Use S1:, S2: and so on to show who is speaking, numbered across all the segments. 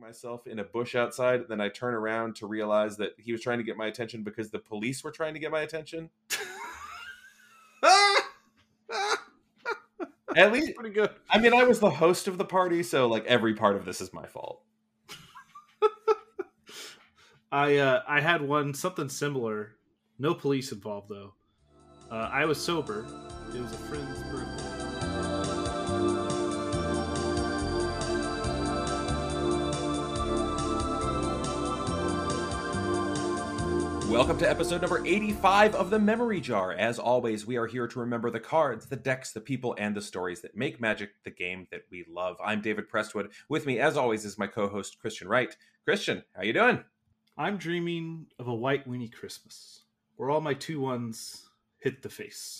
S1: myself in a bush outside. Then I turn around to realize that he was trying to get my attention because the police were trying to get my attention. At least,
S2: pretty good.
S1: I mean, I was the host of the party, so like every part of this is my fault.
S2: I had something similar. No police involved though. I was sober. It was a friend's birthday.
S1: Welcome to episode number 85 of The Memory Jar. As always, we are here to remember the cards, the decks, the people, and the stories that make Magic the game that we love. I'm David Prestwood. With me, as always, is my co-host, Christian Wright. Christian, how you doing?
S2: I'm dreaming of a white weenie Christmas, where all my 2-1s hit the face.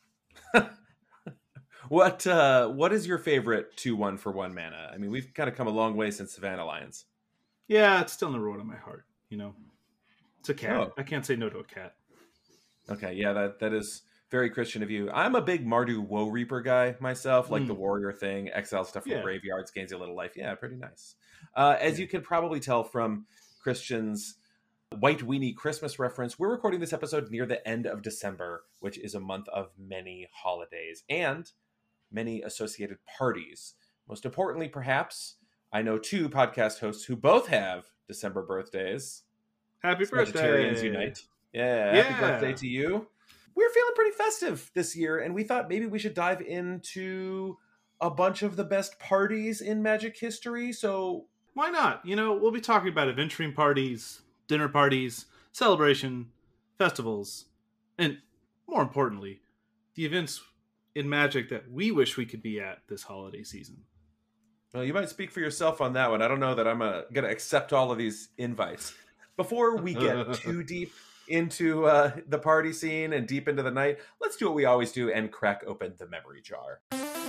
S1: What is your favorite 2-1 for 1 mana? I mean, we've kind of come a long way since Savannah Lions.
S2: Yeah, it's still number one on my heart, you know. It's a cat.
S1: Oh.
S2: I can't say no to a cat.
S1: Okay, yeah, that is very Christian of you. I'm a big Mardu Woe Reaper guy myself, like the warrior thing, exile stuff from graveyards, gains you a little life. Yeah, pretty nice. As you can probably tell from Christian's White Weenie Christmas reference, we're recording this episode near the end of December, which is a month of many holidays and many associated parties. Most importantly, perhaps, I know 2 podcast hosts who both have December birthdays.
S2: Happy birthday!
S1: Vegetarians Unite. Yeah, happy birthday to you. We're feeling pretty festive this year, and we thought maybe we should dive into a bunch of the best parties in Magic history. So
S2: why not? You know, we'll be talking about adventuring parties, dinner parties, celebration, festivals, and more importantly, the events in Magic that we wish we could be at this holiday season.
S1: Well, you might speak for yourself on that one. I don't know that I'm going to accept all of these invites. Before we get too deep into the party scene and deep into the night, let's do what we always do and crack open the memory jar.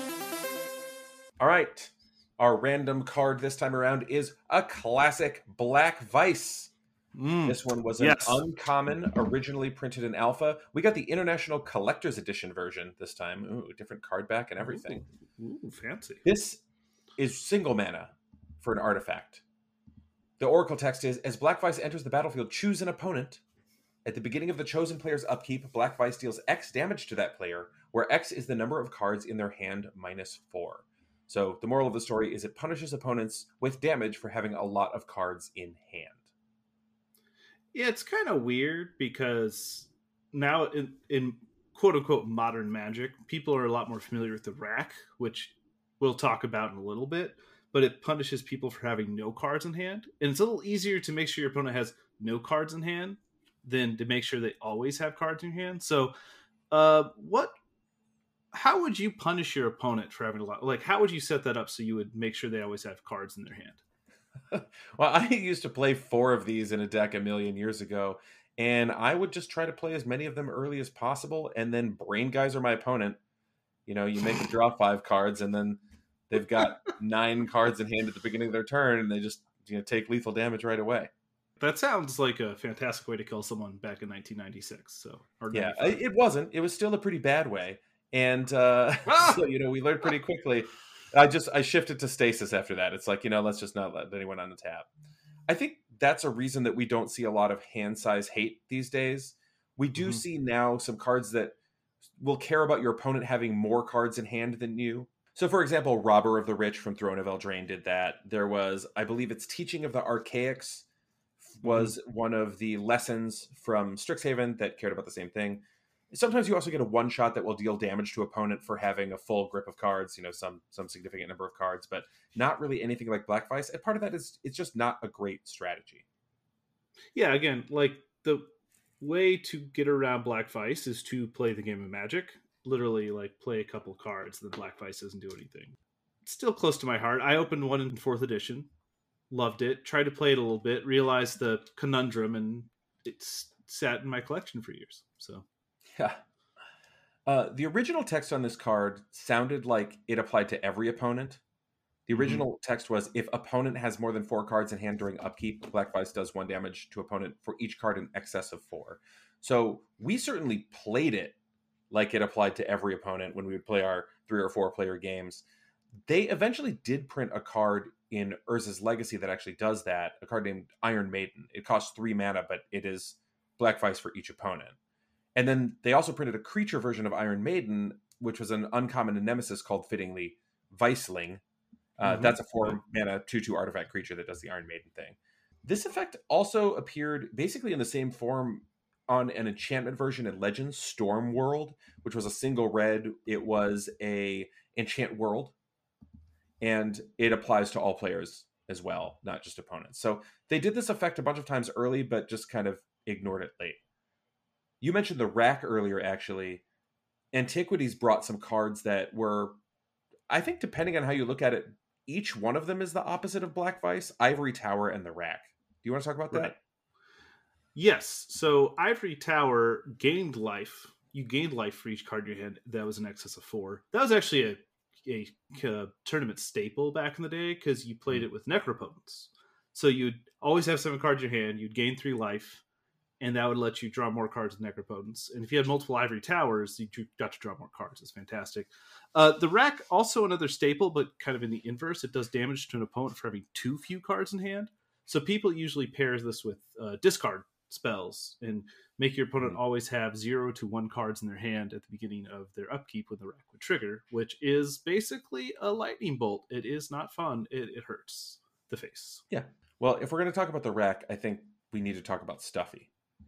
S1: All right. Our random card this time around is a classic Black Vice. This one was an uncommon, originally printed in alpha. We got the International Collector's Edition version this time. Ooh, different card back and everything.
S2: Ooh, fancy.
S1: This is single mana for an artifact. The Oracle text is, as Black Vice enters the battlefield, choose an opponent. At the beginning of the chosen player's upkeep, Black Vice deals X damage to that player, where X is the number of cards in their hand minus 4. So the moral of the story is it punishes opponents with damage for having a lot of cards in hand.
S2: Yeah, it's kind of weird because now in quote-unquote modern Magic, people are a lot more familiar with the rack, which we'll talk about in a little bit. But it punishes people for having no cards in hand. And it's a little easier to make sure your opponent has no cards in hand than to make sure they always have cards in hand. So how would you punish your opponent for having a lot? Like, how would you set that up so you would make sure they always have cards in their hand?
S1: Well, I used to play 4 of these in a deck a million years ago. And I would just try to play as many of them early as possible. And then Brain Geyser my opponent. You know, you make them draw 5 cards and then they've got 9 cards in hand at the beginning of their turn, and they just take lethal damage right away.
S2: That sounds like a fantastic way to kill someone back in 1996. So,
S1: yeah, it wasn't. It was still a pretty bad way, and so we learned pretty quickly. I shifted to Stasis after that. It's like let's just not let anyone on the tap. I think that's a reason that we don't see a lot of hand size hate these days. We do see now some cards that will care about your opponent having more cards in hand than you. So, for example, Robber of the Rich from Throne of Eldraine did that. There was, I believe it's Teaching of the Archaics was one of the lessons from Strixhaven that cared about the same thing. Sometimes you also get a one-shot that will deal damage to opponent for having a full grip of cards, some significant number of cards, but not really anything like Black Vice. And part of that is it's just not a great strategy.
S2: Yeah, again, like the way to get around Black Vice is to play the game of Magic. Literally, like, play a couple cards, then Black Vice doesn't do anything. It's still close to my heart. I opened one in 4th edition, loved it, tried to play it a little bit, realized the conundrum, and it's sat in my collection for years. So,
S1: yeah. The original text on this card sounded like it applied to every opponent. The original text was, if opponent has more than 4 cards in hand during upkeep, Black Vice does 1 damage to opponent for each card in excess of 4. So we certainly played it like it applied to every opponent when we would play our 3 or 4 player games. They eventually did print a card in Urza's Legacy that actually does that, a card named Iron Maiden. It costs 3 mana, but it is Black Vice for each opponent. And then they also printed a creature version of Iron Maiden, which was an uncommon and nemesis called fittingly Viceling. That's a 4 mana 2/2 artifact creature that does the Iron Maiden thing. This effect also appeared basically in the same form on an enchantment version in Legends, Storm World, which was a single red. It was a enchant world, and it applies to all players as well, not just opponents. So they did this effect a bunch of times early, but just kind of ignored it late. You mentioned the rack earlier, actually. Antiquities brought some cards that were, I think, depending on how you look at it, each one of them is the opposite of Black Vice, Ivory Tower, and the rack. Do you want to talk about that?
S2: Yes. So Ivory Tower gained life. You gained life for each card in your hand that was in excess of 4. That was actually a tournament staple back in the day because you played it with Necropotence. So you'd always have 7 cards in your hand. You'd gain 3 life, and that would let you draw more cards with Necropotence. And if you had multiple Ivory Towers, you got to draw more cards. It's fantastic. The rack, also another staple, but kind of in the inverse. It does damage to an opponent for having too few cards in hand. So people usually pair this with discard spells and make your opponent always have 0 to 1 cards in their hand at the beginning of their upkeep when the rack would trigger, which is basically a lightning bolt. It is not fun. It hurts the face.
S1: Yeah. Well, if we're going to talk about the rack, I think we need to talk about Stuffy.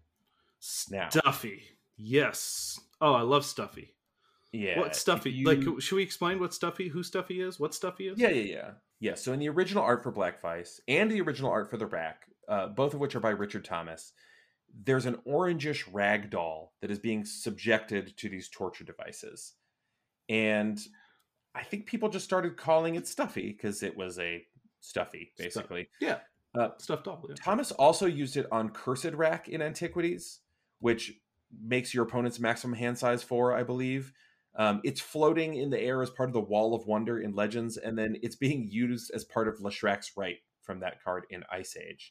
S2: Stuffy. Yes. Oh, I love Stuffy.
S1: Yeah.
S2: What Stuffy? Should we explain what Stuffy, who Stuffy is, what Stuffy is?
S1: Yeah. So in the original art for Black Vice and the original art for the rack, both of which are by Richard Thomas, there's an orangish ragdoll that is being subjected to these torture devices. And I think people just started calling it Stuffy because it was a Stuffy, basically.
S2: Stuffed doll. Yeah.
S1: Thomas also used it on Cursed Rack in Antiquities, which makes your opponent's maximum hand size 4, I believe. It's floating in the air as part of the Wall of Wonder in Legends, and then it's being used as part of Leshrac Rite from that card in Ice Age.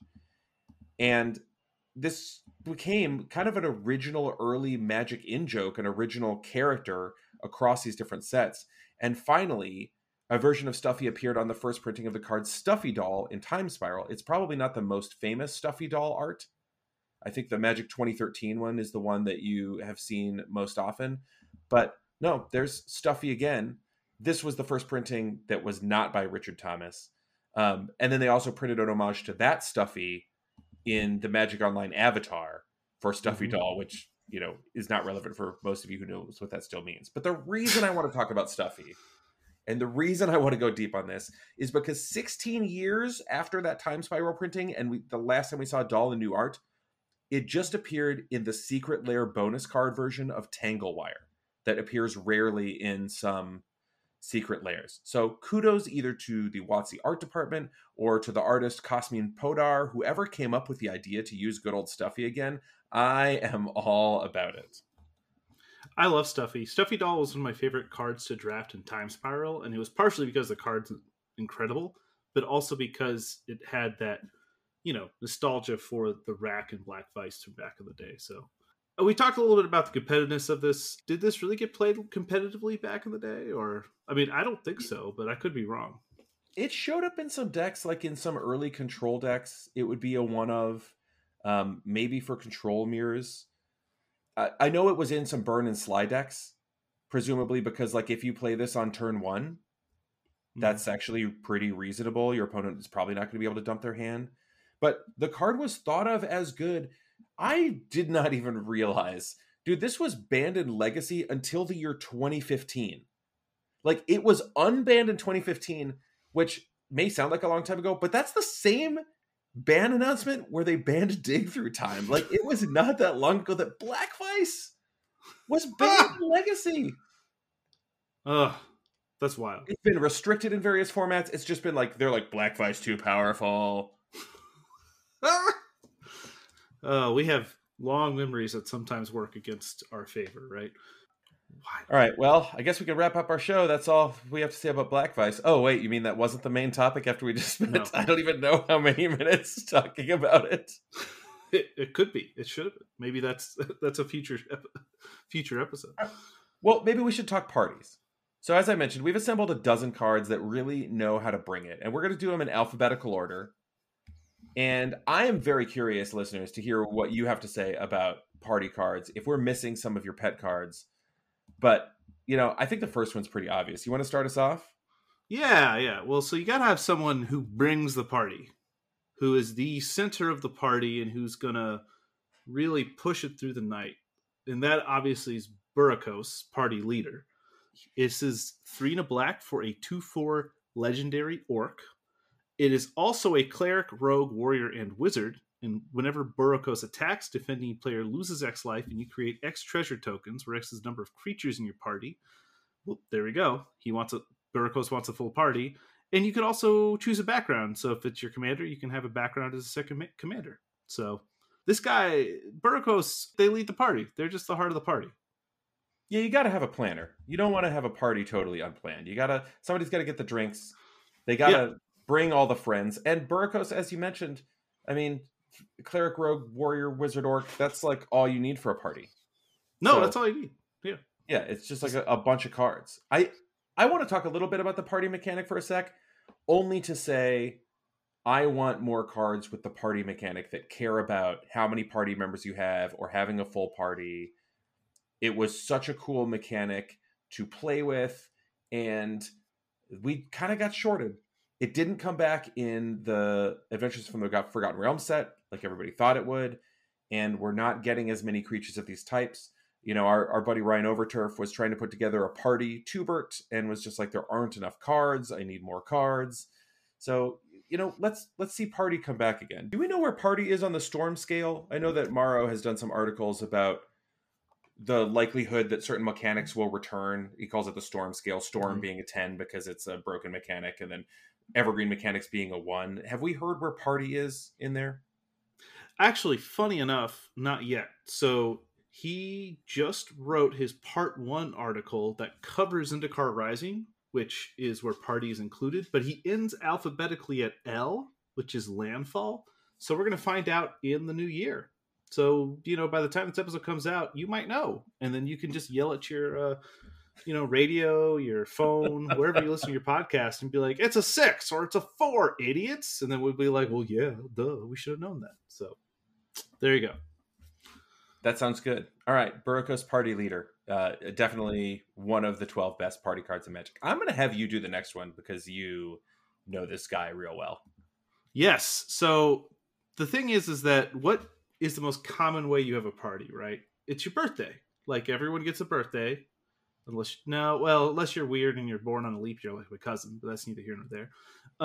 S1: And this became kind of an original early Magic in-joke, an original character across these different sets. And finally, a version of Stuffy appeared on the first printing of the card Stuffy Doll in Time Spiral. It's probably not the most famous Stuffy Doll art. I think the Magic 2013 one is the one that you have seen most often. But no, there's Stuffy again. This was the first printing that was not by Richard Thomas. And then they also printed an homage to that Stuffy in the Magic Online Avatar for Stuffy Doll, which, is not relevant for most of you who knows what that still means. But the reason I want to talk about Stuffy, and the reason I want to go deep on this, is because 16 years after that Time Spiral printing, and the last time we saw Doll in new art, it just appeared in the Secret Lair bonus card version of Tanglewire that appears rarely in some Secret Lairs. So kudos either to the WotC art department or to the artist Cosmin Podar, whoever came up with the idea to use good old Stuffy again. I am all about it.
S2: I love Stuffy. Stuffy Doll was one of my favorite cards to draft in Time Spiral, and it was partially because the card's incredible, but also because it had that, nostalgia for the rack and Black Vice from back in the day. So we talked a little bit about the competitiveness of this. Did this really get played competitively back in the day? Or, I don't think so, but I could be wrong.
S1: It showed up in some decks, like in some early control decks. It would be a one of, maybe for control mirrors. I know it was in some burn and slide decks, presumably because, like, if you play this on turn 1, that's actually pretty reasonable. Your opponent is probably not going to be able to dump their hand. But the card was thought of as good. I did not even realize, dude, this was banned in Legacy until the year 2015. Like, it was unbanned in 2015, which may sound like a long time ago, but that's the same ban announcement where they banned Dig Through Time. Like, it was not that long ago that Black Vice was banned in Legacy.
S2: That's wild.
S1: It's been restricted in various formats. It's just been like, they're like, Black Vice too powerful.
S2: We have long memories that sometimes work against our favor, right?
S1: All right, well, I guess we can wrap up our show. That's all we have to say about Black Vice. Oh, wait, you mean that wasn't the main topic after we just spent, I don't even know how many minutes talking about it.
S2: It could be. It should have been. Maybe that's a future episode.
S1: Well, maybe we should talk parties. So as I mentioned, we've assembled a dozen cards that really know how to bring it, and we're going to do them in alphabetical order. And I am very curious, listeners, to hear what you have to say about party cards. If we're missing some of your pet cards, but I think the first one's pretty obvious. You want to start us off?
S2: Yeah. Well, so you got to have someone who brings the party, who is the center of the party and who's going to really push it through the night. And that obviously is Burakos, party leader. This is 3 and a black for a 2/4 legendary orc. It is also a cleric, rogue, warrior, and wizard. And whenever Burakos attacks, defending player loses X life, and you create X treasure tokens, where X is the number of creatures in your party. Well, there we go. Burakos wants a full party. And you could also choose a background. So if it's your commander, you can have a background as a second commander. So this guy, Burakos, they lead the party. They're just the heart of the party.
S1: Yeah, you got to have a planner. You don't want to have a party totally unplanned. Somebody's got to get the drinks. They got to bring all the friends. And Burakos, as you mentioned, I mean, cleric, rogue, warrior, wizard, orc, that's like all you need for a party.
S2: No, that's all you need. Yeah.
S1: Yeah, it's just like a bunch of cards. I want to talk a little bit about the party mechanic for a sec, only to say I want more cards with the party mechanic that care about how many party members you have or having a full party. It was such a cool mechanic to play with, and we kind of got shorted. It didn't come back in the Adventures from the Forgotten Realms set like everybody thought it would, and we're not getting as many creatures of these types. Our buddy Ryan Overturf was trying to put together a party Tubert and was just like, there aren't enough cards. I need more cards. So, let's see party come back again. Do we know where party is on the storm scale? I know that Morrow has done some articles about the likelihood that certain mechanics will return. He calls it the storm scale, storm being a 10 because it's a broken mechanic, and then evergreen mechanics being a 1. Have we heard where party is in there?
S2: Actually, funny enough, not yet. So he just wrote his part 1 article that covers Zendikar Rising, which is where party is included, but he ends alphabetically at L, which is landfall. So we're going to find out in the new year. So, by the time this episode comes out, you might know. And then you can just yell at your, radio, your phone, wherever you listen to your podcast and be like, it's a 6 or it's a 4, idiots. And then we'll be like, well, yeah, duh, we should have known that. So there you go.
S1: That sounds good. All right. Burakos party leader. Definitely one of the 12 best party cards in Magic. I'm going to have you do the next one because you know this guy real well.
S2: Yes. So the thing is that what is the most common way you have a party, right? It's your birthday. Like everyone gets a birthday, unless you're weird and you're born on a leap year like my cousin, but that's neither here nor there.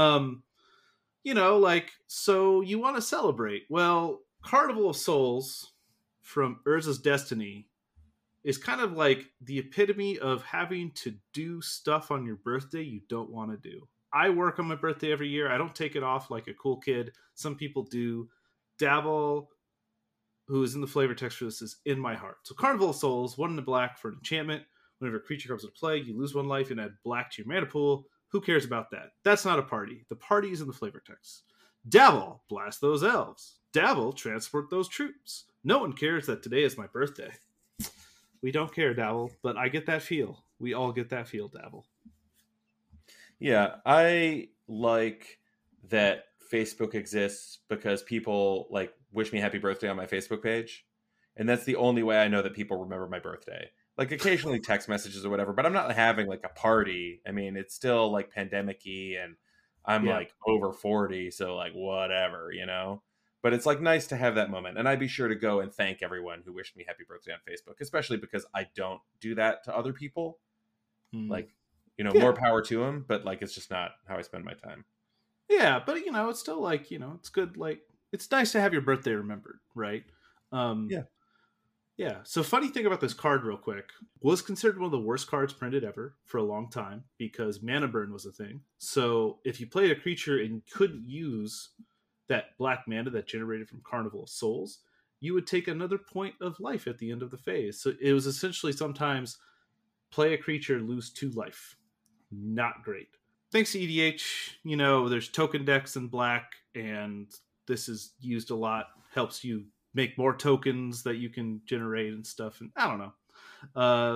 S2: So you want to celebrate. Well, Carnival of Souls from Urza's Destiny is kind of like the epitome of having to do stuff on your birthday you don't want to do. I work on my birthday every year. I don't take it off like a cool kid. Some people do. Davil, who is in the flavor text for this, is in my heart. So Carnival of Souls, 1 in the black for an enchantment. Whenever a creature comes into play, you lose 1 life and add black to your mana pool. Who cares about that? That's not a party. The party is in the flavor text. Davil, blast those elves. Davil, transport those troops. No one cares that today is my birthday. We don't care, Davil, but I get that feel. We all get that feel, Davil.
S1: Yeah, I like that Facebook exists because people like wish me happy birthday on my Facebook page. And that's the only way I know that people remember my birthday. Like occasionally text messages or whatever, but I'm not having like a party. I mean, it's still like pandemic-y and I'm like over 40. So like whatever, but it's like nice to have that moment. And I'd be sure to go and thank everyone who wished me happy birthday on Facebook, especially because I don't do that to other people. Like, more power to them, but like, it's just not how I spend my time.
S2: Yeah, but it's still like, it's good. Like, it's nice to have your birthday remembered, right? Yeah. So funny thing about this card real quick, was considered one of the worst cards printed ever for a long time because mana burn was a thing. So if you played a creature and couldn't use that black mana that generated from Carnival of Souls, you would take another point of life at the end of the phase. So it was essentially sometimes play a creature, lose 2 life. Not great. Thanks to EDH, there's token decks in black, and this is used a lot. Helps you make more tokens that you can generate and stuff. And I don't know.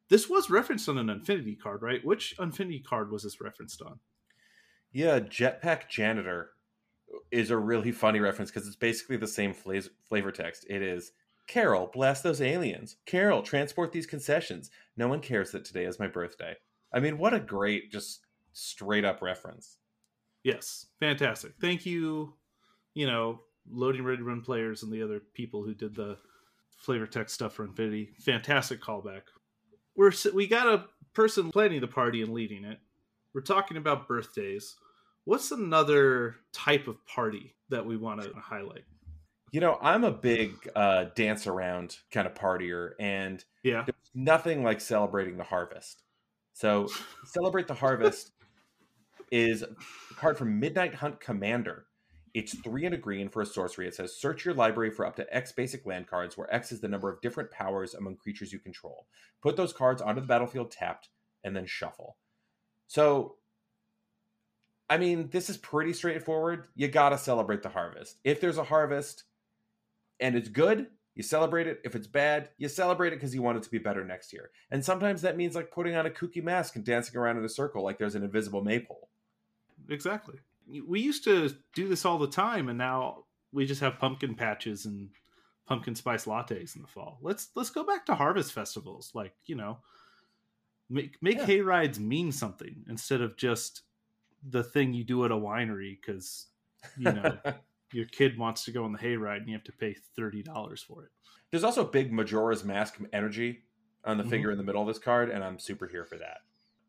S2: This was referenced on an Infinity card, right? Which Infinity card was this referenced on?
S1: Yeah, Jetpack Janitor is a really funny reference because it's basically the same flavor text. It is, Carol, blast those aliens. Carol, transport these concessions. No one cares that today is my birthday. I mean, what a great, just straight up reference.
S2: Yes, fantastic. Thank you, Loading Ready Run players and the other people who did the flavor text stuff for Infinity. Fantastic callback. We got a person planning the party and leading it. We're talking about birthdays. What's another type of party that we want to highlight?
S1: I'm a big dance around kind of partier, and
S2: yeah,
S1: there's nothing like celebrating the harvest. So, Celebrate the Harvest is a card from Midnight Hunt Commander. It's 3 and a green for a sorcery. It says, search your library for up to X basic land cards, where X is the number of different powers among creatures you control. Put those cards onto the battlefield tapped, and then shuffle. So, I mean, this is pretty straightforward. You gotta celebrate the harvest. If there's a harvest and it's good, you celebrate it. If it's bad, you celebrate it because you want it to be better next year. And sometimes that means like putting on a kooky mask and dancing around in a circle like there's an invisible maypole.
S2: Exactly. We used to do this all the time, and now we just have pumpkin patches and pumpkin spice lattes in the fall. Let's go back to harvest festivals. Like, make hay rides mean something instead of just the thing you do at a winery because your kid wants to go on the hayride and you have to pay $30 for it.
S1: There's also big Majora's Mask energy on the figure in the middle of this card, and I'm super here for that.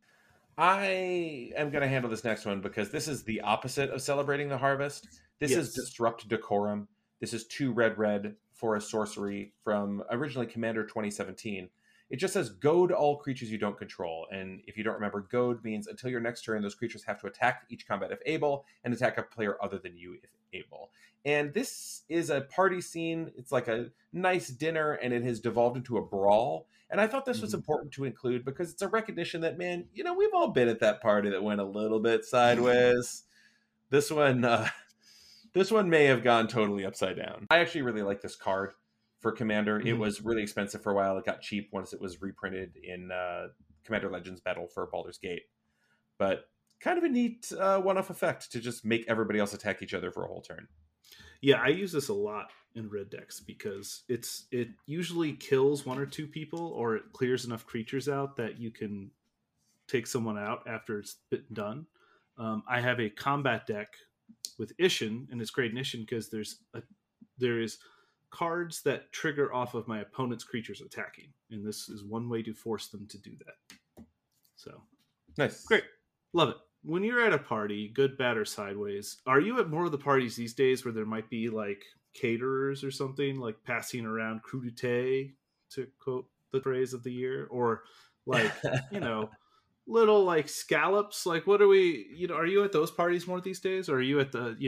S1: I am going to handle this next one because this is the opposite of celebrating the harvest. This is Disrupt Decorum. This is 2 red for a sorcery from originally Commander 2017. It just says, goad all creatures you don't control. And if you don't remember, goad means until your next turn, those creatures have to attack each combat if able, and attack a player other than you if able. And this is a party scene. It's like a nice dinner, and it has devolved into a brawl. And I thought this was important to include because it's a recognition that, man, we've all been at that party that went a little bit sideways. This one may have gone totally upside down. I actually really like this card for Commander. It was really expensive for a while. It got cheap once it was reprinted in Commander Legends Battle for Baldur's Gate. But kind of a neat one-off effect to just make everybody else attack each other for a whole turn.
S2: Yeah, I use this a lot in red decks because it usually kills 1 or 2 people, or it clears enough creatures out that you can take someone out after it's been done. I have a combat deck with Isshin, and it's great in Isshin because there is cards that trigger off of my opponent's creatures attacking, and this is one way to force them to do that. So
S1: nice,
S2: great, love it. When you're at a party, good, bad, or sideways, are you at more of the parties these days where there might be like caterers or something, like passing around crudité, to quote the phrase of the year, or like little like scallops? Like, what are we? Are you at those parties more these days, or are you at the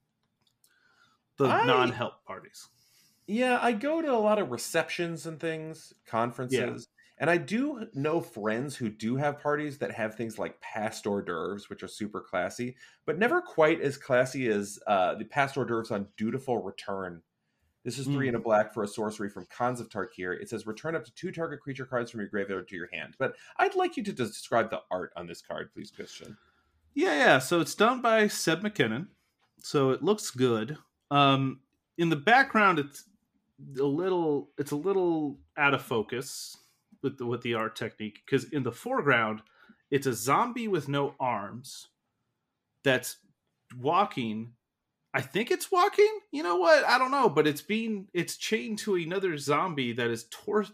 S2: non-help parties?
S1: Yeah, I go to a lot of receptions and things, conferences, and I do know friends who do have parties that have things like past hors d'oeuvres, which are super classy, but never quite as classy as the past hors d'oeuvres on Dutiful Return. This is 3 and a black for a sorcery from Khans of Tarkir. It says return up to 2 target creature cards from your graveyard to your hand. But I'd like you to describe the art on this card, please, Christian.
S2: Yeah. So it's done by Seb McKinnon. So it looks good. In the background, it's a little out of focus with the art technique, because in the foreground it's a zombie with no arms that's walking. I think it's walking. You know what? I don't know, but it's chained to another zombie that is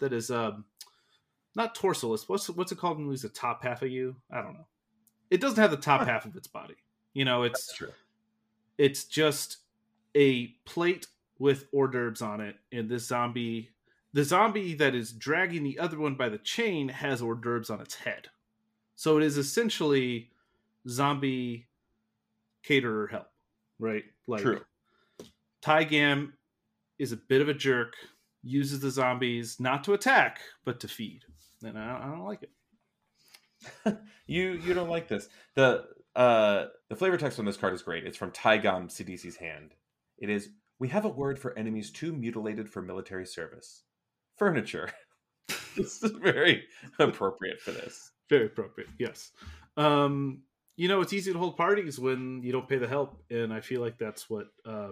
S2: not torsoless. What's it called when you lose the top half of you? I don't know. It doesn't have the top half of its body. That's
S1: true.
S2: It's just a plate with hors d'oeuvres on it, and the zombie that is dragging the other one by the chain has hors d'oeuvres on its head. So it is essentially zombie caterer help, right? Like,
S1: true.
S2: Ty Gam is a bit of a jerk, uses the zombies not to attack, but to feed. And I don't like it.
S1: You don't like this. The flavor text on this card is great. It's from Tygam Sidisi's hand. It is, we have a word for enemies too mutilated for military service. Furniture. This is very appropriate for this.
S2: Very appropriate, yes. It's easy to hold parties when you don't pay the help, and I feel like that's what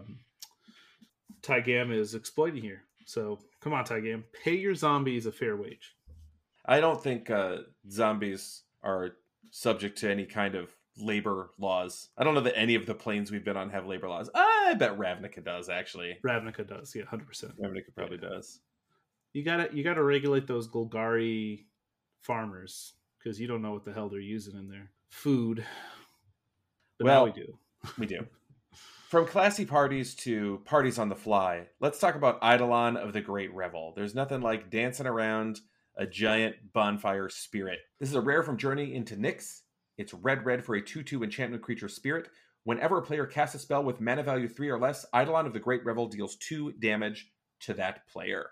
S2: Tygam is exploiting here. So come on, Tygam, pay your zombies a fair wage.
S1: I don't think zombies are subject to any kind of labor laws. I don't know that any of the planes we've been on have labor laws. I bet Ravnica does, actually.
S2: Ravnica does, yeah, 100%.
S1: Ravnica probably does.
S2: You gotta regulate those Golgari farmers, because you don't know what the hell they're using in their food. But now we do.
S1: We do. From classy parties to parties on the fly, let's talk about Eidolon of the Great Revel. There's nothing like dancing around a giant bonfire spirit. This is a rare from Journey into Nyx. It's red for a 2/2 enchantment creature spirit. Whenever a player casts a spell with mana value 3 or less, Eidolon of the Great Revel deals 2 damage to that player.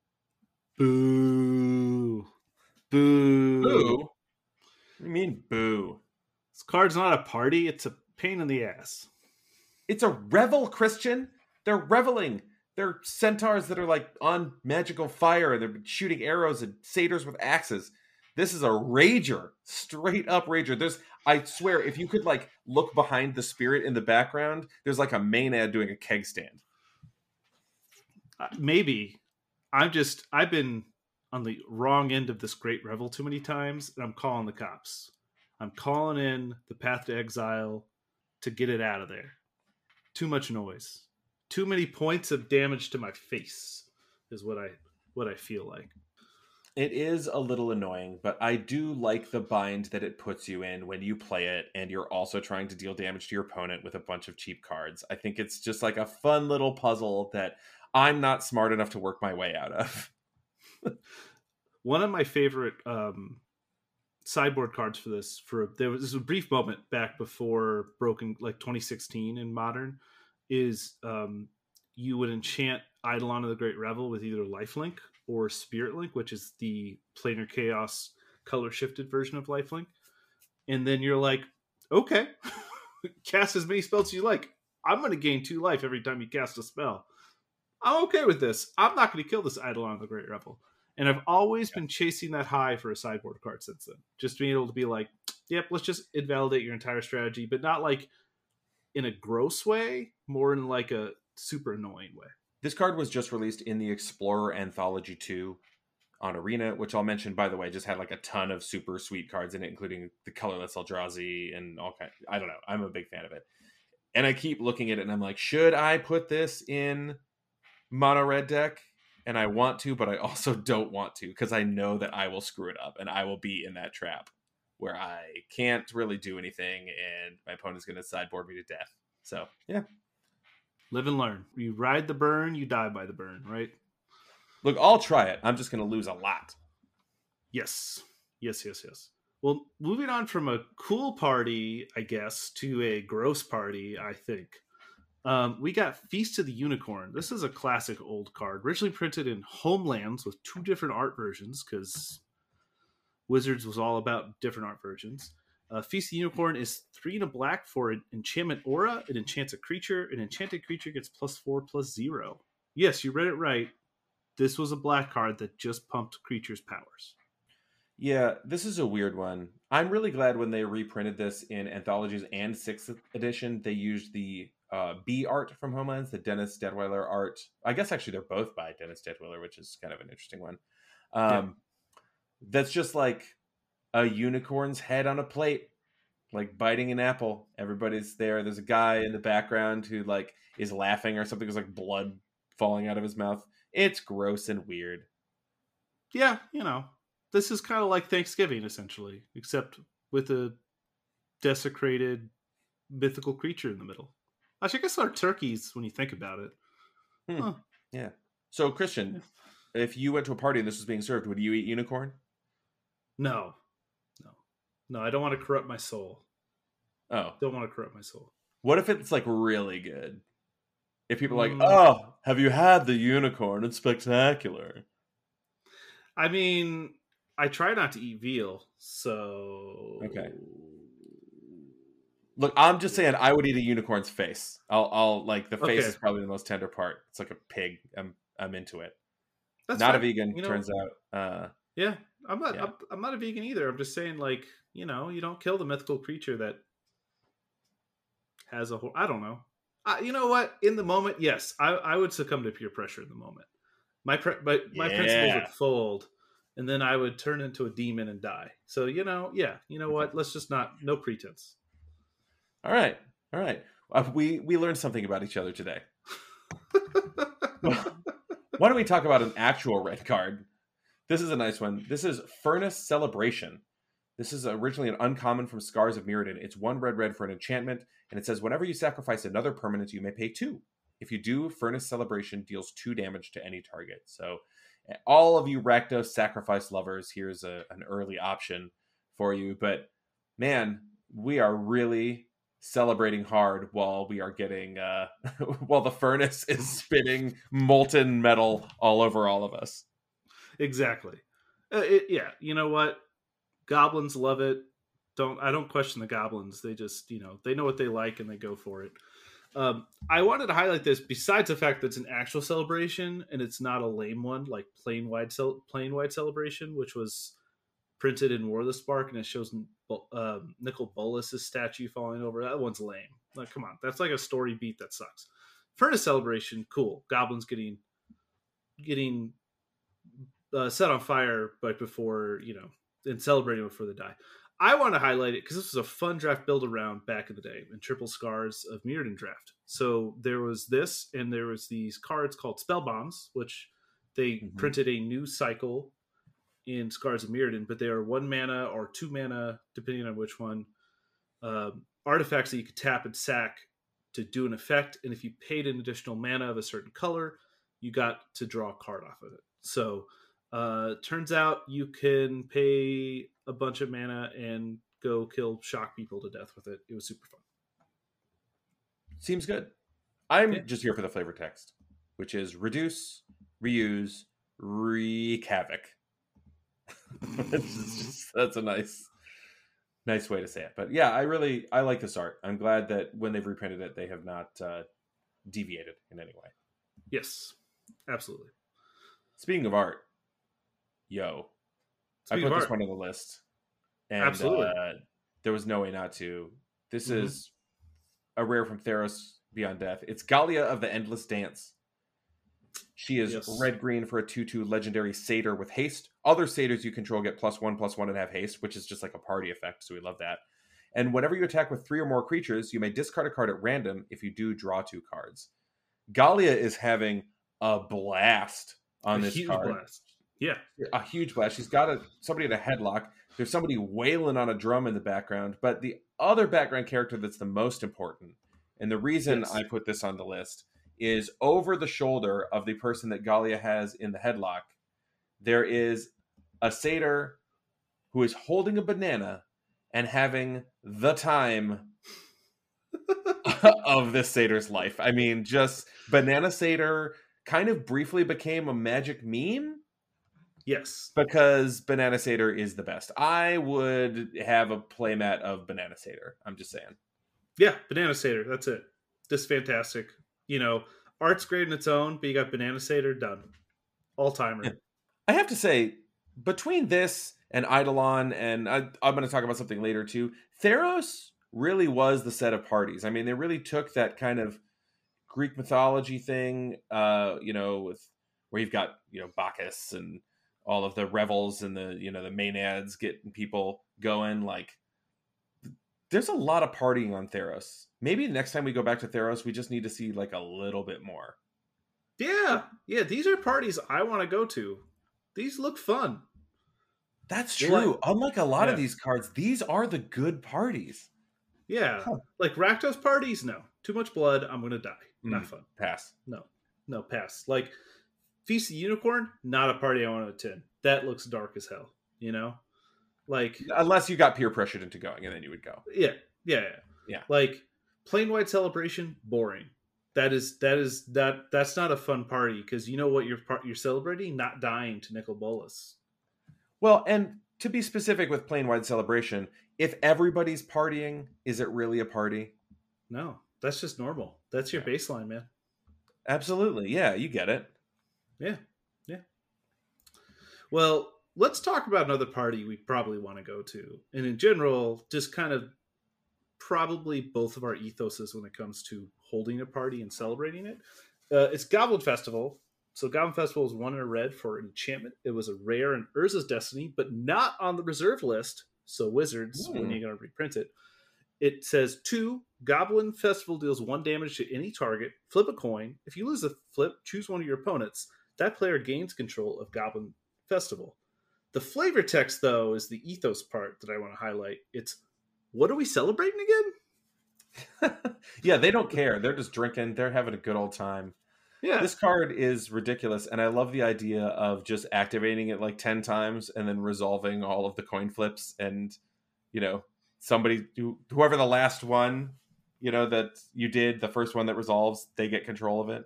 S2: Boo.
S1: Boo. Boo? What do you mean, boo?
S2: This card's not a party, it's a pain in the ass.
S1: It's a revel, Christian. They're reveling. They're centaurs that are like on magical fire. They're shooting arrows at satyrs with axes. This is a rager, straight up rager. I swear, if you could like look behind the spirit in the background, there's like a Maenad doing a keg stand.
S2: Maybe. I've been on the wrong end of this Great Revel too many times, and I'm calling the cops. I'm calling in the Path to Exile to get it out of there. Too much noise. Too many points of damage to my face is what I feel like.
S1: It is a little annoying, but I do like the bind that it puts you in when you play it, and you're also trying to deal damage to your opponent with a bunch of cheap cards. I think it's just like a fun little puzzle that I'm not smart enough to work my way out of.
S2: One of my favorite sideboard cards for this, there was a brief moment back before Broken, like 2016 in Modern, is you would enchant Eidolon of the Great Revel with either Lifelink or Spirit Link, which is the Planar Chaos color shifted version of Lifelink. And then you're like, okay, cast as many spells as you like. I'm going to gain 2 life every time you cast a spell. I'm okay with this. I'm not going to kill this Eidolon of the Great Revel. And I've always been chasing that high for a sideboard card since then. Just being able to be like, yep, let's just invalidate your entire strategy, but not like in a gross way, more in like a super annoying way.
S1: This card was just released in the Explorer Anthology 2 on Arena, which I'll mention, by the way, just had like a ton of super sweet cards in it, including the colorless Eldrazi and all kinds. I don't know. I'm a big fan of it. And I keep looking at it and I'm like, should I put this in mono red deck? And I want to, but I also don't want to, because I know that I will screw it up and I will be in that trap where I can't really do anything and my opponent's going to sideboard me to death. So, yeah.
S2: Live and learn. You ride the burn, you die by the burn, right?
S1: Look, I'll try it. I'm just going to lose a lot.
S2: Yes. Well, moving on from a cool party, I guess, to a gross party, I think. We got Feast of the Unicorn. This is a classic old card, originally printed in Homelands with 2 different art versions, because Wizards was all about different art versions. Feast of the Unicorn is 3 and a black for an enchantment aura. It enchants a creature. An enchanted creature gets +4/+0. Yes, you read it right. This was a black card that just pumped creatures' powers.
S1: Yeah, this is a weird one. I'm really glad when they reprinted this in Anthologies and 6th edition, they used the B art from Homelands, the Dennis Detweiler art. I guess actually they're both by Dennis Detweiler, which is kind of an interesting one. That's just like a unicorn's head on a plate, like biting an apple. Everybody's there. There's a guy in the background who like is laughing or something. There's like blood falling out of his mouth. It's gross and weird.
S2: Yeah, this is kind of like Thanksgiving, essentially, except with a desecrated mythical creature in the middle. Actually, I guess they're turkeys when you think about it.
S1: Huh. Yeah. So, Christian, if you went to a party and this was being served, would you eat unicorn?
S2: No, I don't want to corrupt my soul.
S1: Oh.
S2: Don't want to corrupt my soul.
S1: What if it's like really good? If people are like, oh, have you had the unicorn? It's spectacular.
S2: I mean, I try not to eat veal, so...
S1: Okay. Look, I'm just saying I would eat a unicorn's face. I'll like the face is probably the most tender part. It's like a pig. I'm into it. That's not fine. A vegan, turns out.
S2: Yeah, I'm not.
S1: Yeah.
S2: I'm not a vegan either. I'm just saying, like, you don't kill the mythical creature that has a whole. I don't know. You know what? In the moment, yes, I would succumb to peer pressure in the moment. My principles would
S1: Yeah.
S2: fold, and then I would turn into a demon and die. So yeah. You know
S1: Okay.
S2: what? Let's just not. No pretense.
S1: All right. All right. We learned something about each other today. Why don't we talk about an actual red card? This is a nice one. This is Furnace Celebration. This is originally an uncommon from Scars of Mirrodin. It's 1 red for an enchantment, and it says whenever you sacrifice another permanent, you may pay 2. If you do, Furnace Celebration deals 2 damage to any target. So, all of you Rakdos sacrifice lovers, here's an early option for you. But man, we are really celebrating hard while we are getting while the furnace is spinning molten metal all over all of us.
S2: Exactly. Yeah. You know what? Goblins love it. I don't question the goblins. They just they know what they like and they go for it. I wanted to highlight this besides the fact that it's an actual celebration and it's not a lame one like plain white celebration, which was printed in War of the Spark and it shows Nicol Bolas' statue falling over. That one's lame. Like, come on, that's like a story beat that sucks. Furnace celebration, cool. Goblins getting set on fire, but before and celebrating before they die. I want to highlight it because this was a fun draft build around back in the day in Triple Scars of Mirrodin draft. So there was this, and there was these cards called Spell Bombs, which they printed a new cycle in Scars of Mirrodin, but they are 1 mana or 2 mana, depending on which one. Artifacts that you could tap and sack to do an effect, and if you paid an additional mana of a certain color, you got to draw a card off of it. So turns out you can pay a bunch of mana and go shock people to death with it. It was super fun.
S1: Seems good. I'm just here for the flavor text, which is reduce, reuse, wreak havoc. That's a nice way to say it. But yeah, I like this art. I'm glad that when they've reprinted it, they have not deviated in any way.
S2: Yes, absolutely.
S1: Speaking of art, I put this one on the list, and
S2: absolutely.
S1: There was no way not to. This is a rare from Theros Beyond Death. It's Gallia of the Endless Dance. She is red-green for a 2/2 legendary satyr with haste. Other satyrs you control get +1/+1 and have haste, which is just like a party effect, so we love that. And whenever you attack with 3 or more creatures, you may discard a card at random. If you do, draw 2 cards. Gallia is having a blast on this card.
S2: Blast. Yeah.
S1: A huge blast. She's got somebody in a headlock. There's somebody wailing on a drum in the background. But the other background character that's the most important, and the reason I put this on the list, is over the shoulder of the person that Gallia has in the headlock, there is a satyr who is holding a banana and having the time of this satyr's life. I mean, just Banana Satyr kind of briefly became a magic meme.
S2: Yes.
S1: Because Banana Satyr is the best. I would have a playmat of Banana Satyr. I'm just saying.
S2: Yeah, Banana Satyr. That's it. Just fantastic. Art's great in its own, but you got Banana Satyr done. All-timer.
S1: I have to say, between this and Eidolon, and I'm going to talk about something later too, Theros really was the set of parties. I mean, they really took that kind of Greek mythology thing, with where you've got, Bacchus and all of the revels and the, the maenads getting people going. Like, there's a lot of partying on Theros. Maybe next time we go back to Theros, we just need to see like a little bit more.
S2: Yeah. These are parties I want to go to. These look fun.
S1: That's true. Unlike a lot of these cards, these are the good parties.
S2: Yeah. Like Rakdos parties, no. Too much blood, I'm going to die. Not fun.
S1: Pass.
S2: No, pass. Like Feast of the Unicorn, not a party I want to attend. That looks dark as hell, Like,
S1: unless you got peer pressured into going, and then you would go.
S2: Yeah. Like Plain White Celebration, boring. That's not a fun party because you know what you're celebrating? Not dying to Nicol Bolas.
S1: Well, and to be specific with Plain White Celebration, if everybody's partying, is it really a party?
S2: No, that's just normal. That's your baseline, man.
S1: Absolutely. Yeah, you get it.
S2: Yeah. Well, let's talk about another party we probably want to go to. And in general, just kind of probably both of our ethoses when it comes to holding a party and celebrating it. It's Goblin Festival. So Goblin Festival is 1 in a red for enchantment. It was a rare in Urza's Destiny, but not on the reserve list. So Wizards, when you're going to reprint it, it says 2, Goblin Festival deals 1 damage to any target. Flip a coin. If you lose a flip, choose one of your opponents. That player gains control of Goblin Festival. The flavor text, though, is the ethos part that I want to highlight. It's, what are we celebrating again?
S1: Yeah, they don't care. They're just drinking. They're having a good old time.
S2: Yeah.
S1: This card is ridiculous, and I love the idea of just activating it like 10 times and then resolving all of the coin flips. And, somebody, whoever the last one, that you did, the first one that resolves, they get control of it.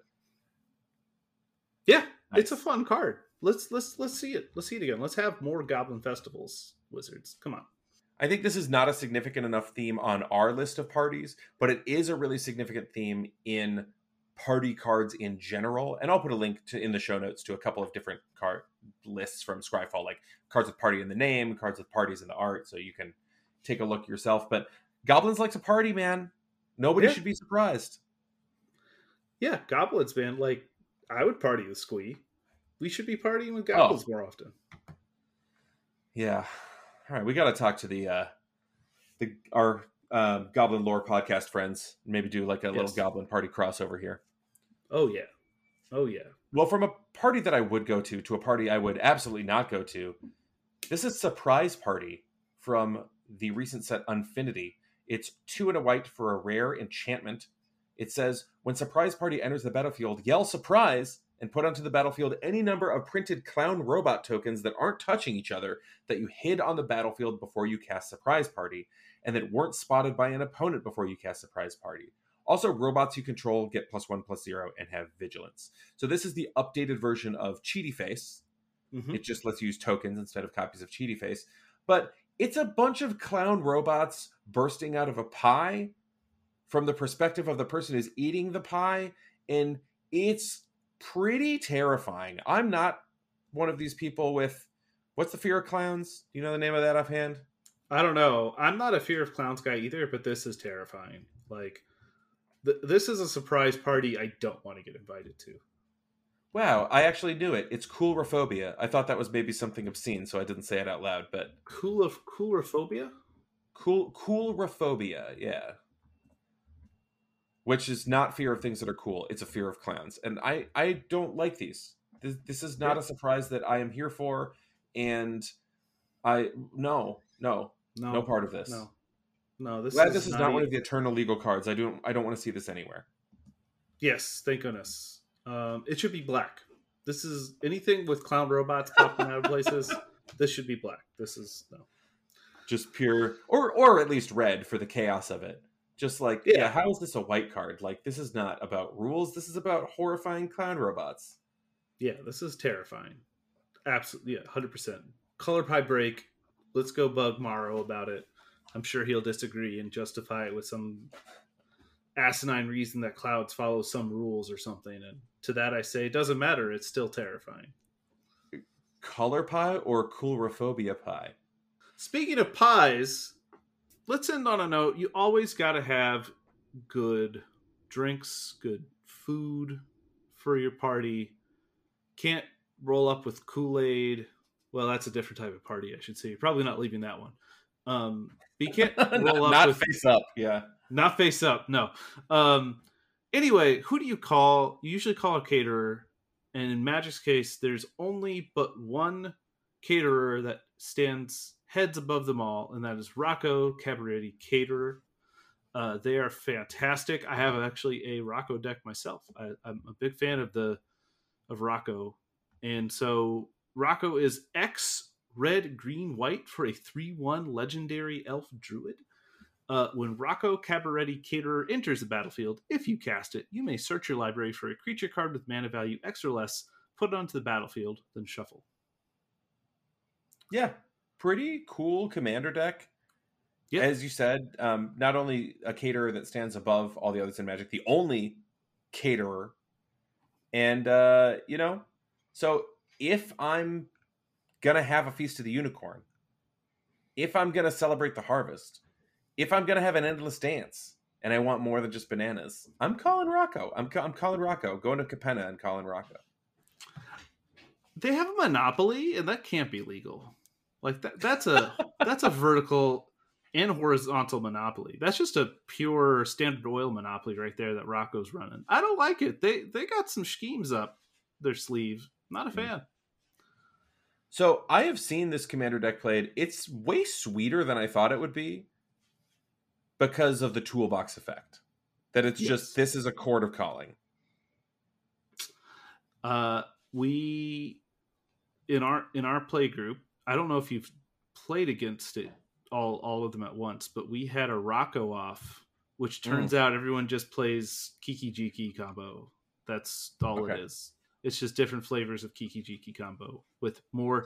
S2: Yeah, nice. It's a fun card. Let's see it. Let's see it again. Let's have more Goblin Festivals, Wizards. Come on.
S1: I think this is not a significant enough theme on our list of parties, but it is a really significant theme in party cards in general. And I'll put a link in the show notes to a couple of different card lists from Scryfall, like cards with party in the name, cards with parties in the art, so you can take a look yourself. But Goblins like to party, man. Nobody should be surprised.
S2: Yeah, Goblins, man. Like, I would party with Squee. We should be partying with Goblins more often.
S1: Yeah. All right, we got to talk to our Goblin Lore podcast friends. Maybe do like a little Goblin party crossover here.
S2: Oh yeah.
S1: Well, from a party that I would go to a party I would absolutely not go to. This is Surprise Party from the recent set Unfinity. It's 2 and a white for a rare enchantment. It says, when Surprise Party enters the battlefield, yell surprise and put onto the battlefield any number of printed clown robot tokens that aren't touching each other that you hid on the battlefield before you cast Surprise Party, and that weren't spotted by an opponent before you cast Surprise Party. Also, robots you control get +1/+0 and have vigilance. So this is the updated version of Cheaty Face. Mm-hmm. It just lets you use tokens instead of copies of Cheaty Face. But it's a bunch of clown robots bursting out of a pie from the perspective of the person who's eating the pie, and it's pretty terrifying. I'm not one of these people with, what's the fear of clowns? Do you know the name of that offhand?
S2: I don't know. I'm not a fear of clowns guy either, but this is terrifying. Like, this is a surprise party I don't want to get invited to.
S1: Wow, I actually knew it. It's coulrophobia. I thought that was maybe something obscene, so I didn't say it out loud. But
S2: coulrophobia?
S1: Coulrophobia, yeah. Which is not fear of things that are cool. It's a fear of clowns. And I don't like these. This is not a surprise that I am here for. And no part of this.
S2: No,
S1: this is not one of the eternal legal cards. I don't want to see this anywhere.
S2: Yes, thank goodness. It should be black. This is anything with clown robots popping out of places. This should be black. This is
S1: just pure, or at least red for the chaos of it. Just like, how is this a white card? Like, this is not about rules. This is about horrifying clown robots.
S2: Yeah, this is terrifying. Absolutely, 100%. Color pie break. Let's go bug Morrow about it. I'm sure he'll disagree and justify it with some asinine reason that clouds follow some rules or something. And to that I say, it doesn't matter. It's still terrifying.
S1: Color pie or coulrophobia pie?
S2: Speaking of pies, let's end on a note. You always got to have good drinks, good food for your party. Can't roll up with Kool-Aid. Well, that's a different type of party, I should say. You're probably not leaving that one. But you can't roll up
S1: not
S2: with...
S1: face up, yeah.
S2: Not face up, no. Anyway, who do you call? You usually call a caterer. And in Magic's case, there's only but one caterer that stands heads above them all, and that is Rocco Cabaretti Caterer. They are fantastic. I have actually a Rocco deck myself. I'm a big fan of Rocco. And so Rocco is X red, green, white for a 3/1 legendary elf druid. When Rocco Cabaretti Caterer enters the battlefield, if you cast it, you may search your library for a creature card with mana value X or less, put it onto the battlefield, then shuffle.
S1: Yeah, pretty cool commander deck. Yeah. As you said, not only a caterer that stands above all the others in Magic, the only caterer. And, so if I'm gonna have a Feast of the Unicorn, if I'm gonna celebrate the harvest, if I'm gonna have an endless dance, and I want more than just bananas, I'm calling Rocco. I'm calling Rocco. Going to Capenna and calling Rocco.
S2: They have a monopoly, and that can't be legal. Like that's a vertical and horizontal monopoly. That's just a pure Standard Oil monopoly right there that Rocco's running. I don't like it. They got some schemes up their sleeve. Not a fan.
S1: So I have seen this Commander deck played. It's way sweeter than I thought it would be because of the toolbox effect. That it's just, this is a Chord of Calling.
S2: We in our play group, I don't know if you've played against it all of them at once, but we had a Rocco off, which turns out everyone just plays Kiki Jiki combo. That's all it is. It's just different flavors of Kiki Jiki combo with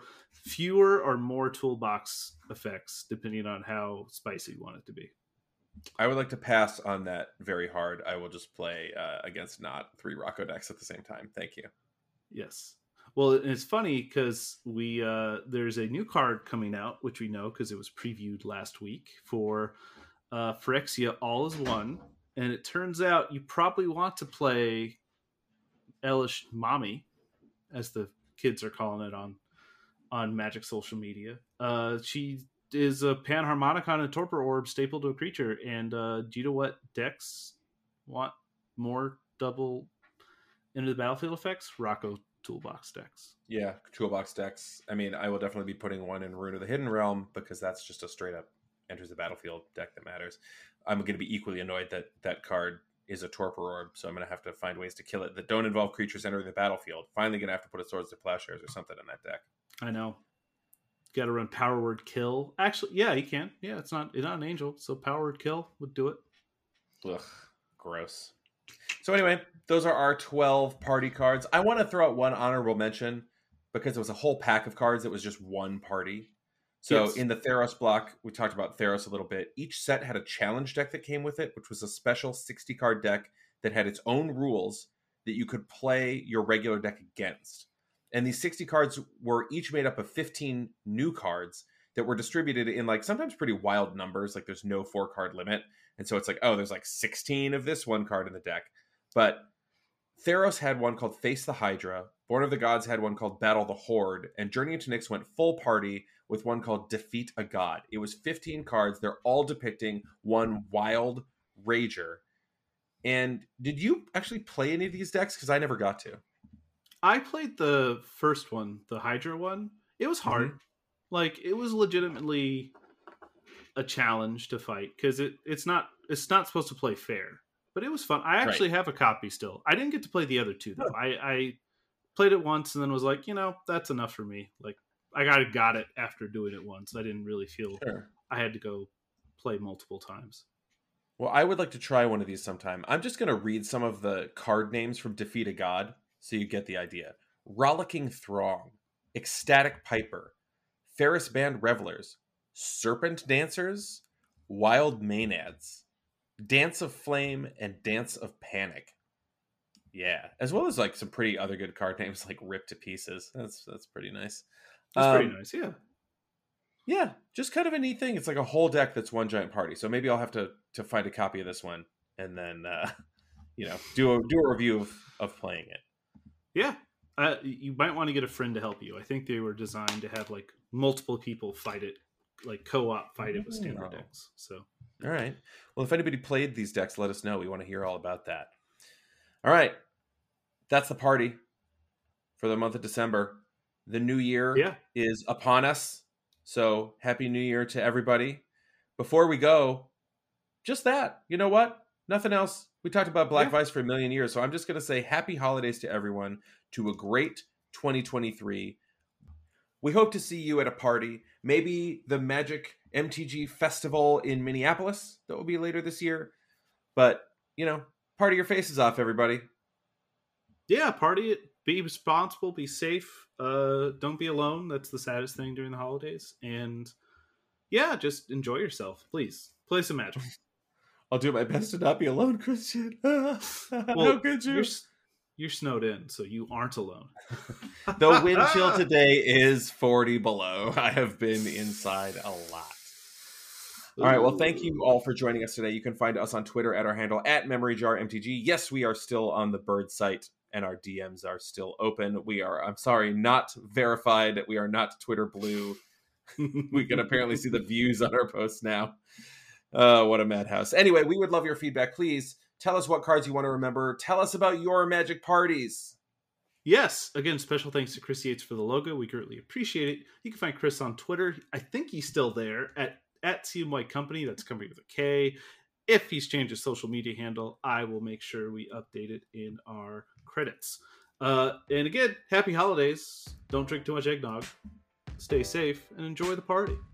S2: fewer or more toolbox effects, depending on how spicy you want it to be.
S1: I would like to pass on that very hard. I will just play against not 3 Rocco decks at the same time. Thank you.
S2: Yes. Well, it's funny because there's a new card coming out, which we know because it was previewed last week for Phyrexia All is One. And it turns out you probably want to play Elish Mommy, as the kids are calling it on Magic social media. She is a Panharmonicon and Torpor Orb stapled to a creature. And do you know what decks want more double into the battlefield effects? Rocco toolbox decks.
S1: Yeah, toolbox decks. I mean, I will definitely be putting one in Rune of the Hidden Realm because that's just a straight up enters the battlefield deck that matters. I'm going to be equally annoyed that that card is a Torpor Orb, so I'm going to have to find ways to kill it that don't involve creatures entering the battlefield. Finally going to have to put a Swords to Plowshares or something in that deck.
S2: I know. Got to run Power Word Kill. Actually, yeah, you can. Yeah, it's not an angel, so Power Word Kill would do it.
S1: Ugh, gross. So anyway, those are our 12 party cards. I want to throw out one honorable mention because it was a whole pack of cards that was just one party. So in the Theros block, we talked about Theros a little bit. Each set had a challenge deck that came with it, which was a special 60-card deck that had its own rules that you could play your regular deck against. And these 60 cards were each made up of 15 new cards that were distributed in like sometimes pretty wild numbers. Like there's no 4-card limit. And so it's like, oh, there's like 16 of this one card in the deck. But Theros had one called Face the Hydra. Born of the Gods had one called Battle the Horde. And Journey into Nyx went full party with one called Defeat a God. It was 15 cards. They're all depicting one wild rager. And did you actually play any of these decks? Because I never got to.
S2: I played the first one, the Hydra one. It was hard. Like, it was legitimately a challenge to fight because it's not supposed to play fair. But it was fun. I actually have a copy still. I didn't get to play the other two, though. I played it once and then was like, that's enough for me. Like, I got it after doing it once. I didn't really feel I had to go play multiple times.
S1: Well, I would like to try one of these sometime. I'm just going to read some of the card names from Defeat a God so you get the idea. Rollicking Throng, Ecstatic Piper, Ferris Band Revelers, Serpent Dancers, Wild Maenads, Dance of Flame, and Dance of Panic. Yeah, as well as like some pretty other good card names like Rip to Pieces. That's pretty nice.
S2: That's pretty nice, yeah.
S1: Yeah, just kind of a neat thing. It's like a whole deck that's one giant party. So maybe I'll have to find a copy of this one and then do a review of playing it.
S2: Yeah, you might want to get a friend to help you. I think they were designed to have like multiple people fight it, like co-op fight it with standard decks. So,
S1: all right. Well, if anybody played these decks, let us know. We want to hear all about that. All right, that's the party for the month of December. The new year is upon us. So happy New Year to everybody. Before we go, just that. You know what? Nothing else. We talked about Black Vice for a million years. So I'm just going to say happy holidays to everyone, to a great 2023. We hope to see you at a party. Maybe the Magic MTG Festival in Minneapolis that will be later this year. But, party your faces off, everybody.
S2: Yeah, party it. Be responsible. Be safe. Don't be alone. That's the saddest thing during the holidays. And yeah, just enjoy yourself. Please play some Magic. I'll
S1: do my best to not be alone, Christian. How could you?
S2: you're snowed in, so you aren't alone.
S1: The wind chill today is 40 below. I have been inside a lot. All right, well, thank you all for joining us today. You can find us on Twitter at our handle at MemoryJarMTG. Yes, we are still on the Bird site, and our DMs are still open. We are, I'm sorry, not verified. We are not Twitter Blue. We can apparently see the views on our posts now. What a madhouse. Anyway, we would love your feedback. Please tell us what cards you want to remember. Tell us about your Magic parties.
S2: Yes. Again, special thanks to Chris Yates for the logo. We greatly appreciate it. You can find Chris on Twitter. I think he's still there at CMY Company. That's company with a K. If he's changed his social media handle, I will make sure we update it in our credits. And again, happy holidays. Don't drink too much eggnog. Stay safe and enjoy the party.